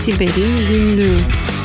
Siber'in Günlüğü.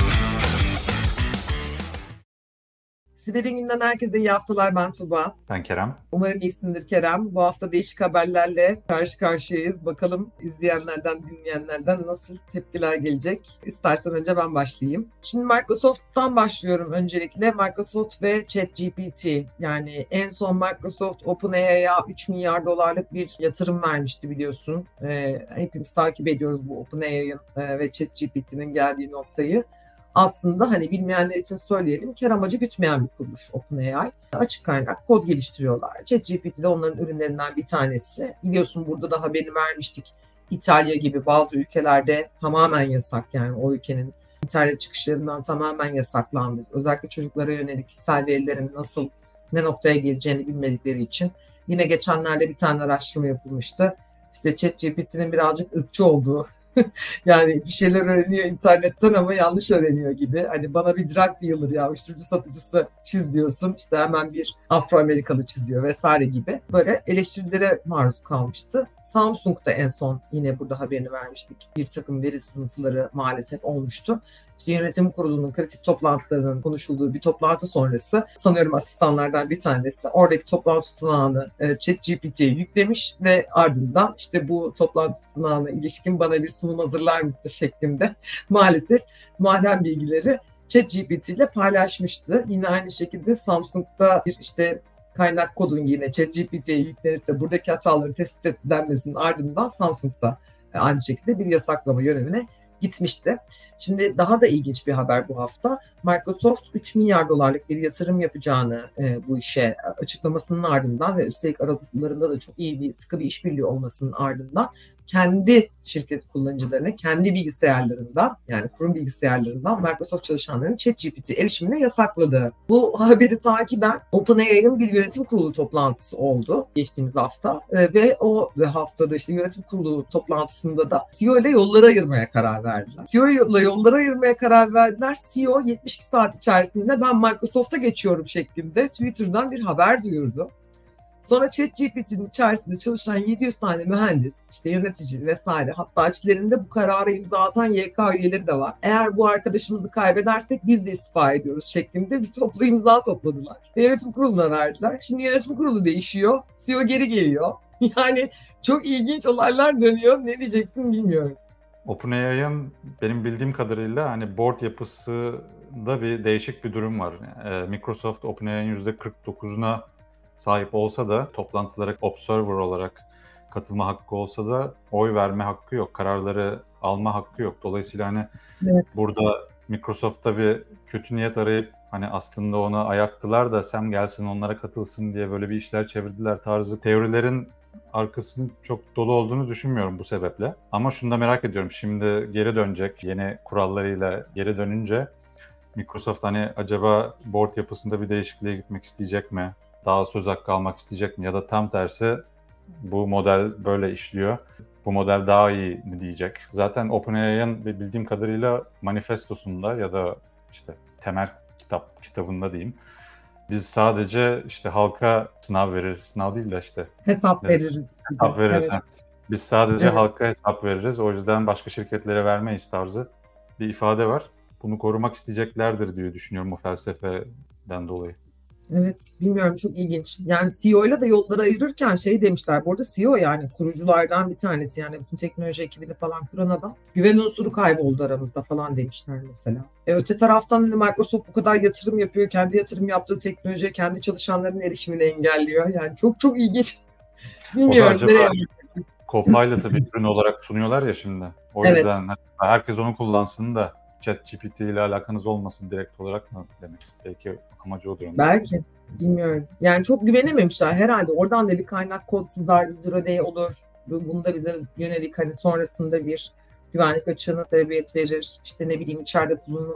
Siber'in Günü'nden herkese iyi haftalar. Ben Tuba. Ben Kerem. Umarım iyisindir Kerem. Bu hafta değişik haberlerle karşı karşıyayız. Bakalım izleyenlerden, dinleyenlerden nasıl tepkiler gelecek? İstersen önce ben başlayayım. Şimdi Microsoft'tan başlıyorum öncelikle. Microsoft ve ChatGPT. Yani en son Microsoft OpenAI'ya 3 milyar dolarlık bir yatırım vermişti biliyorsun. Hepimiz takip ediyoruz bu OpenAI'ın ve ChatGPT'nin geldiği noktayı. Aslında hani bilmeyenler için söyleyelim, kar amacı gütmeyen bir kuruluş OpenAI. Açık kaynak kod geliştiriyorlar. ChatGPT de onların ürünlerinden bir tanesi. Biliyorsun burada da haberini vermiştik. İtalya gibi bazı ülkelerde tamamen yasak, yani o ülkenin internet çıkışlarından tamamen yasaklandı. Özellikle çocuklara yönelik kişisel verilerin nasıl, ne noktaya geleceğini bilmedikleri için. Yine geçenlerde bir tane araştırma yapılmıştı. İşte ChatGPT'nin birazcık ırkçı olduğu, yani bir şeyler öğreniyor internetten ama yanlış öğreniyor gibi. Hani bana bir drug dealer ya uyuşturucu satıcısı çiz diyorsun. İşte hemen bir Afro-Amerikalı çiziyor vesaire gibi. Böyle eleştirilere maruz kalmıştı. Samsung da en son yine burada haberini vermiştik. Bir takım veri sızıntıları maalesef olmuştu. İşte yönetim kurulunun kritik toplantılarının konuşulduğu bir toplantı sonrası sanıyorum asistanlardan bir tanesi oradaki toplantı tutanağını ChatGPT'ye yüklemiş ve ardından işte bu toplantı tutanağına ilişkin bana bir sunum hazırlar mısın şeklinde maalesef mahrem bilgileri ChatGPT ile paylaşmıştı. Yine aynı şekilde Samsung'da bir işte kaynak kodun yine ChatGPT'ye yüklenip de buradaki hataları tespit edilmesinin ardından Samsung'da aynı şekilde bir yasaklama yönelimine gitmişti. Şimdi daha da ilginç bir haber bu hafta. Microsoft 3 milyar dolarlık bir yatırım yapacağını bu işe açıklamasının ardından ve üstelik aralarında da çok iyi bir sıkı bir işbirliği olmasının ardından kendi şirket kullanıcılarına kendi bilgisayarlarından, yani kurum bilgisayarlarından Microsoft çalışanlarının ChatGPT erişimine yasakladı. Bu haberi takiben OpenAI'ın bir yönetim kurulu toplantısı oldu geçtiğimiz hafta ve o haftada işte yönetim kurulu toplantısında da CEO ile yolları ayırmaya karar verdiler. CEO ile yolları ayırmaya karar verdiler. CEO 72 saat içerisinde ben Microsoft'a geçiyorum şeklinde Twitter'dan bir haber duyurdu. Sonra ChatGPT'nin içerisinde çalışan 700 tane mühendis, işte yönetici vesaire, hatta içlerinde bu kararı imza atan YK üyeleri de var. Eğer bu arkadaşımızı kaybedersek biz de istifa ediyoruz şeklinde bir toplu imza topladılar. Ve yönetim kuruluna verdiler. Şimdi yönetim kurulu değişiyor, CEO geri geliyor. Yani çok ilginç olaylar dönüyor. Ne diyeceksin bilmiyorum. OpenAI'ın benim bildiğim kadarıyla hani board yapısında bir değişik bir durum var. Microsoft OpenAI'nin %49'una sahip olsa da toplantılara observer olarak katılma hakkı olsa da oy verme hakkı yok, kararları alma hakkı yok. Dolayısıyla hani Evet. burada Microsoft'ta bir kötü niyet arayıp hani aslında ona ayarttılar da Sam gelsin onlara katılsın diye böyle bir işler çevirdiler tarzı teorilerin arkasının çok dolu olduğunu düşünmüyorum bu sebeple. Ama şunu da merak ediyorum. Şimdi geri dönecek, yeni kurallarıyla geri dönünce Microsoft hani acaba board yapısında bir değişikliğe gitmek isteyecek mi? Daha söz hakkı almak isteyecek mi? Ya da tam tersi bu model böyle işliyor. Bu model daha iyi mi diyecek? Zaten OpenAI'ın bildiğim kadarıyla manifestosunda ya da işte temel kitabında diyeyim. Biz sadece işte halka sınav veririz. Sınav değil de işte Hesap veririz. hesap veririz. Evet. Biz sadece Evet. halka hesap veririz. O yüzden başka şirketlere vermeyiz tarzı bir ifade var. Bunu korumak isteyeceklerdir diye düşünüyorum o felsefeden dolayı. Evet, bilmiyorum, çok ilginç. Yani CEO ile de yolları ayırırken şey demişler. Bu arada CEO yani kuruculardan bir tanesi, yani bütün teknoloji ekibini falan kuran adam. Güven unsuru kayboldu aramızda falan demişler mesela. Öte taraftan hani Microsoft bu kadar yatırım yapıyor. Kendi yatırım yaptığı teknolojiye kendi çalışanların erişimini engelliyor. Yani çok çok ilginç. O da Bilmiyorum acaba nereye. Copilot'ı bir ürün olarak sunuyorlar ya şimdi. O Evet. yüzden herkes onu kullansın da ChatGPT ile alakanız olmasın direkt olarak mı demek? Belki amacı odur onun. Belki. Bilmiyorum. Yani çok güvenememişler herhalde. Oradan da bir kaynak kod sızar, zero day olur. Bunda bize yönelik hani sonrasında bir güvenlik açığına sebebiyet verir. İşte ne bileyim içeride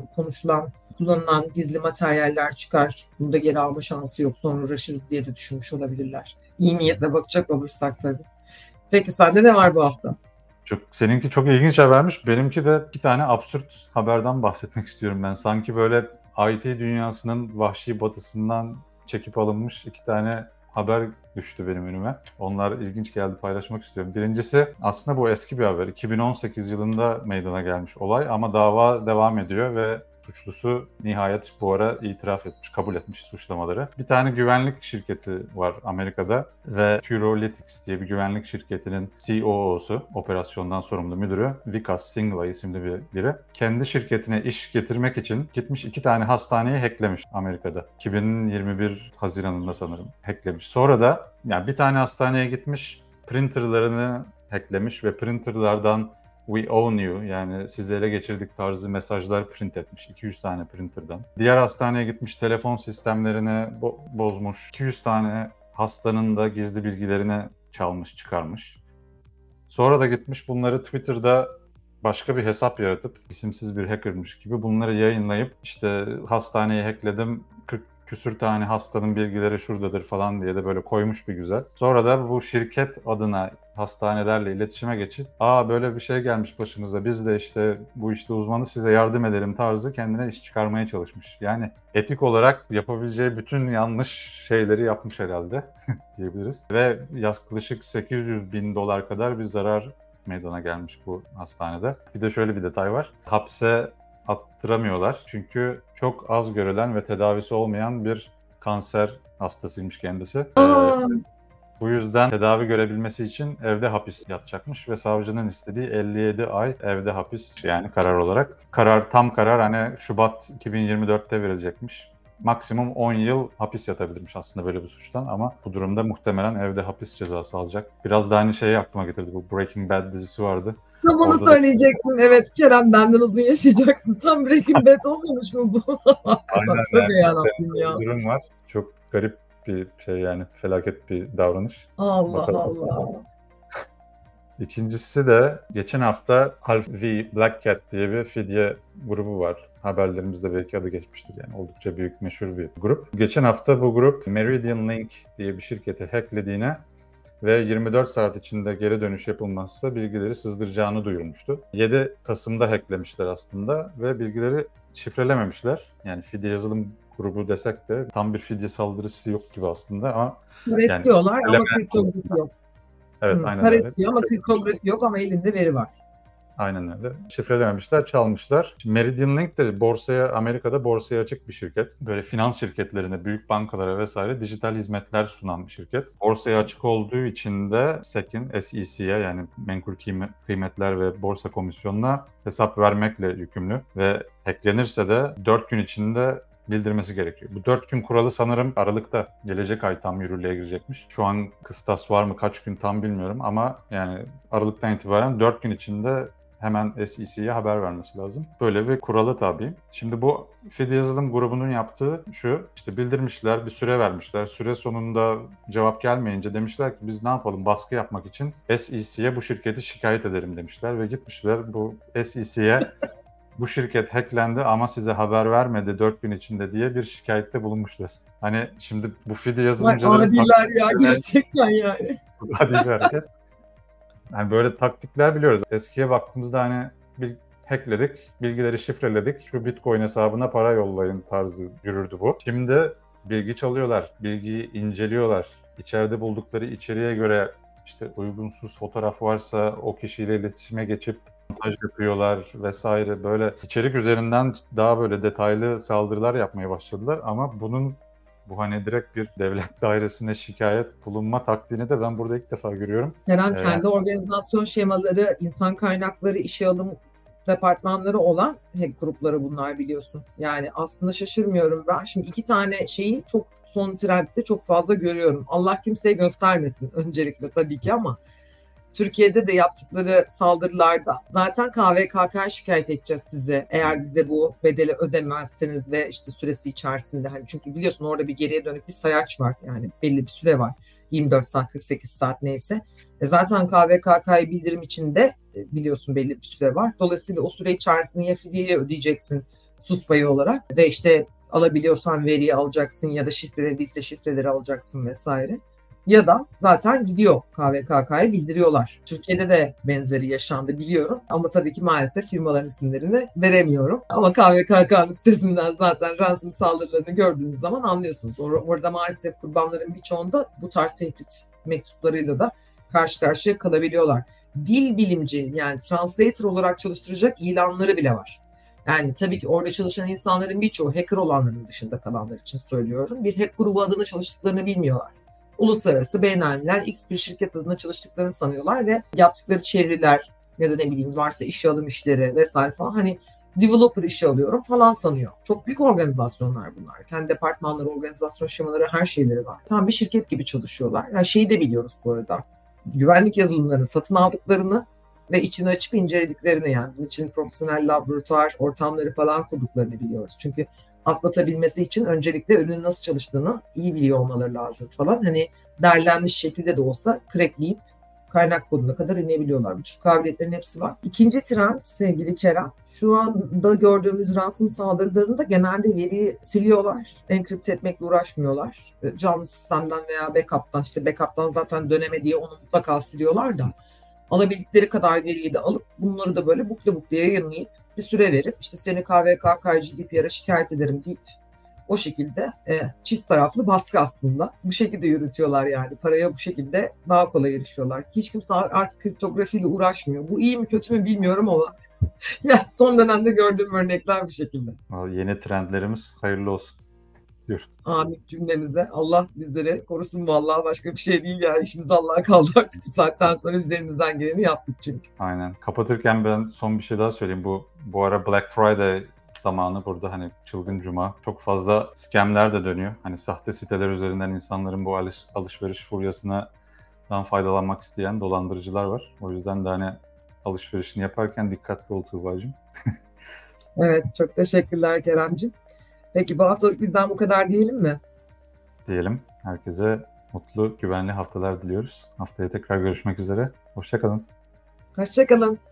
kullanılan gizli materyaller çıkar. Bunda geri alma şansı yok. Sonra uğraşırız diye de düşünmüş olabilirler. İyi niyetle bakacak olursak tabii. Peki sende ne var bu hafta? Seninki çok ilginç habermiş. Benimki de bir tane absürt haberden bahsetmek istiyorum ben. Sanki böyle IT dünyasının vahşi batısından çekip alınmış iki tane haber düştü benim önüme. Onlar ilginç geldi, paylaşmak istiyorum. Birincisi, aslında bu eski bir haber. 2018 yılında meydana gelmiş olay ama dava devam ediyor ve suçlusu nihayet bu ara itiraf etmiş, kabul etmiş suçlamaları. Bir tane güvenlik şirketi var Amerika'da ve Curalytics diye bir güvenlik şirketinin COO'su, operasyondan sorumlu müdürü Vikas Singla isimli biri. Kendi şirketine iş getirmek için gitmiş 2 tane hastaneyi hacklemiş Amerika'da. 2021 Haziran'ında sanırım hacklemiş. Sonra da yani bir tane hastaneye gitmiş, printerlarını hacklemiş ve printerlardan "We own you" yani "sizi ele geçirdik" tarzı mesajlar print etmiş 200 tane printer'dan. Diğer hastaneye gitmiş, telefon sistemlerini bozmuş. 200 tane hastanın da gizli bilgilerini çalmış, çıkarmış. Sonra da gitmiş bunları Twitter'da başka bir hesap yaratıp isimsiz bir hackermış gibi bunları yayınlayıp işte hastaneyi hackledim, 40 küsür tane hastanın bilgileri şuradadır falan diye de böyle koymuş bir güzel. Sonra da bu şirket adına hastanelerle iletişime geçip böyle bir şey gelmiş başımıza, biz de işte bu işte uzmanı, size yardım edelim tarzı kendine iş çıkarmaya çalışmış. Yani etik olarak yapabileceği bütün yanlış şeyleri yapmış herhalde diyebiliriz. Ve yaklaşık $800.000 kadar bir zarar meydana gelmiş bu hastanede. Bir de şöyle bir detay var. Hapse attıramıyorlar çünkü çok az görülen ve tedavisi olmayan bir kanser hastasıymış kendisi. Bu yüzden tedavi görebilmesi için evde hapis yatacakmış ve savcının istediği 57 ay evde hapis, yani karar olarak. Tam karar hani Şubat 2024'te verilecekmiş. Maksimum 10 yıl hapis yatabilirmiş aslında böyle bir suçtan ama bu durumda muhtemelen evde hapis cezası alacak. Biraz da aynı şeyi aklıma getirdi, bu Breaking Bad dizisi vardı. Tam onu Orada söyleyecektim. Evet Kerem, benden uzun yaşayacaksın. Tam Breaking Bad olmamış mı bu? Hakikaten Aynen tabii yani yarabbim ya. bir durum var. Çok garip bir şey, yani felaket bir davranış. Allah Bakalım. Allah. İkincisi de geçen hafta Half V Black Cat diye bir fidye grubu var. Haberlerimizde belki adı geçmiştir, yani oldukça büyük, meşhur bir grup. Geçen hafta bu grup Meridian Link diye bir şirketi hacklediğine ve 24 saat içinde geri dönüş yapılmazsa bilgileri sızdıracağını duyurmuştu. 7 Kasım'da hacklemişler aslında ve bilgileri şifrelememişler. Yani fidye yazılım grubu desek de tam bir fidye saldırısı yok gibi aslında ama Para yani istiyorlar ama kriptografi yok. evet, aynen Para öyle. istiyor ama kriptografi yok ama elinde veri var. Aynen öyle. Şifrelememişler, çalmışlar. Şimdi Meridian Link de Amerika'da borsaya açık bir şirket. Böyle finans şirketlerine, büyük bankalara vesaire dijital hizmetler sunan bir şirket. Borsaya açık olduğu için de SEC'ye yani Menkul Kıymetler ve Borsa Komisyonu'na hesap vermekle yükümlü ve hacklenirse de 4 gün içinde bildirmesi gerekiyor. Bu 4 gün kuralı sanırım Aralık'ta, gelecek ay tam yürürlüğe girecekmiş. Şu an kıstas var mı, kaç gün tam bilmiyorum ama yani Aralık'tan itibaren 4 gün içinde hemen SEC'ye haber vermesi lazım. Böyle bir kuralı tabii. Şimdi bu fidye yazılım grubunun yaptığı şu, işte bildirmişler, bir süre vermişler. Süre sonunda cevap gelmeyince demişler ki biz ne yapalım, baskı yapmak için SEC'ye bu şirketi şikayet edelim demişler ve gitmişler bu SEC'ye bu şirket hacklendi ama size haber vermedi 4 gün içinde diye bir şikayette bulunmuşlar. Hani şimdi bu fidye Vay yazılımcıların adiler ya, gerçekten yani. adil bir hareket. Yani böyle taktikler biliyoruz. Eskiye baktığımızda hani bir hackledik, bilgileri şifreledik, şu Bitcoin hesabına para yollayın tarzı yürürdü bu. Şimdi bilgi çalıyorlar, bilgiyi inceliyorlar. İçeride buldukları içeriğe göre işte uygunsuz fotoğraf varsa o kişiyle iletişime geçip montaj yapıyorlar vesaire. Böyle içerik üzerinden daha böyle detaylı saldırılar yapmaya başladılar ama bu hani direkt bir devlet dairesine şikayet bulunma taktiğini de ben burada ilk defa görüyorum. Kerem, kendi organizasyon şemaları, insan kaynakları, işe alım departmanları olan hack grupları bunlar, biliyorsun. Yani aslında şaşırmıyorum ben. Şimdi 2 tane şeyi çok son trendde çok fazla görüyorum. Allah kimseye göstermesin öncelikle tabii ki ama Türkiye'de de yaptıkları saldırılarda zaten KVKK'ya şikayet edeceğiz sizi eğer bize bu bedeli ödemezseniz ve işte süresi içerisinde, hani çünkü biliyorsun orada bir geriye dönük bir sayaç var, yani belli bir süre var, 24 saat 48 saat neyse. Zaten KVKK'ya bildirim içinde biliyorsun belli bir süre var. Dolayısıyla o süre içerisinde ya fidyeyi ödeyeceksin sus payı olarak ve işte alabiliyorsan veriyi alacaksın ya da şifrelediyse şifreleri alacaksın vesaire. Ya da zaten gidiyor KVKK'ya bildiriyorlar. Türkiye'de de benzeri yaşandı biliyorum ama tabii ki maalesef firmaların isimlerini veremiyorum. Ama KVKK'nın sitesinden zaten ransom saldırılarını gördüğünüz zaman anlıyorsunuz. Orada maalesef kurbanların birçoğunda bu tarz tehdit mektuplarıyla da karşı karşıya kalabiliyorlar. Dil bilimci, yani translator olarak çalıştıracak ilanları bile var. Yani tabii ki orada çalışan insanların birçoğu, hacker olanların dışında kalanlar için söylüyorum, bir hack grubu adına çalıştıklarını bilmiyorlar. Uluslararası beğenilen X bir şirket adına çalıştıklarını sanıyorlar ve yaptıkları çeviriler ya da ne bileyim varsa işe alım işleri vesaire falan, hani developer işe alıyorum falan sanıyor. Çok büyük organizasyonlar bunlar. Kendi departmanları, organizasyon şemaları, her şeyleri var. Tam bir şirket gibi çalışıyorlar. Yani şeyi de biliyoruz bu arada. Güvenlik yazılımlarını satın aldıklarını ve içini açıp incelediklerini, yani bunun için profesyonel laboratuvar ortamları falan kurduklarını biliyoruz. Çünkü atlatabilmesi için öncelikle ürünün nasıl çalıştığını iyi biliyor olmaları lazım falan. Hani derlenmiş şekilde de olsa crackleyip kaynak koduna kadar inebiliyorlar. Bu tür kabiliyetlerin hepsi var. İkinci trend sevgili Kerem, şu anda gördüğümüz ransom saldırılarında genelde veriyi siliyorlar. Enkripte etmekle uğraşmıyorlar. Canlı sistemden veya backup'tan, işte backup'tan zaten dönemediği onu mutlaka siliyorlar da alabildikleri kadar veriyi de alıp bunları da böyle bukle bukle yayınlayıp bir süre verip işte seni KVKK, GDPR'a şikayet ederim deyip o şekilde çift taraflı baskı aslında. Bu şekilde yürütüyorlar yani. Paraya bu şekilde daha kolay erişiyorlar. Hiç kimse artık kriptografiyle uğraşmıyor. Bu iyi mi kötü mü bilmiyorum ama ya son dönemde gördüğüm örnekler bu şekilde. Yeni trendlerimiz hayırlı olsun. Diyor. Amin cümlemize. Allah bizleri korusun vallahi, başka bir şey değil yani. İşimiz Allah'a kaldı artık, bu saatten sonra üzerimizden geleni yaptık çünkü. Aynen. Kapatırken ben son bir şey daha söyleyeyim. Bu ara Black Friday zamanı, burada hani çılgın cuma. Çok fazla scamler de dönüyor. Hani sahte siteler üzerinden insanların bu alışveriş furyasından faydalanmak isteyen dolandırıcılar var. O yüzden de hani alışverişini yaparken dikkatli ol Tuğba'cığım. Evet, çok teşekkürler Keremciğim. Peki bu haftalık bizden bu kadar diyelim mi? Diyelim. Herkese mutlu, güvenli haftalar diliyoruz. Haftaya tekrar görüşmek üzere. Hoşça kalın. Hoşça kalın.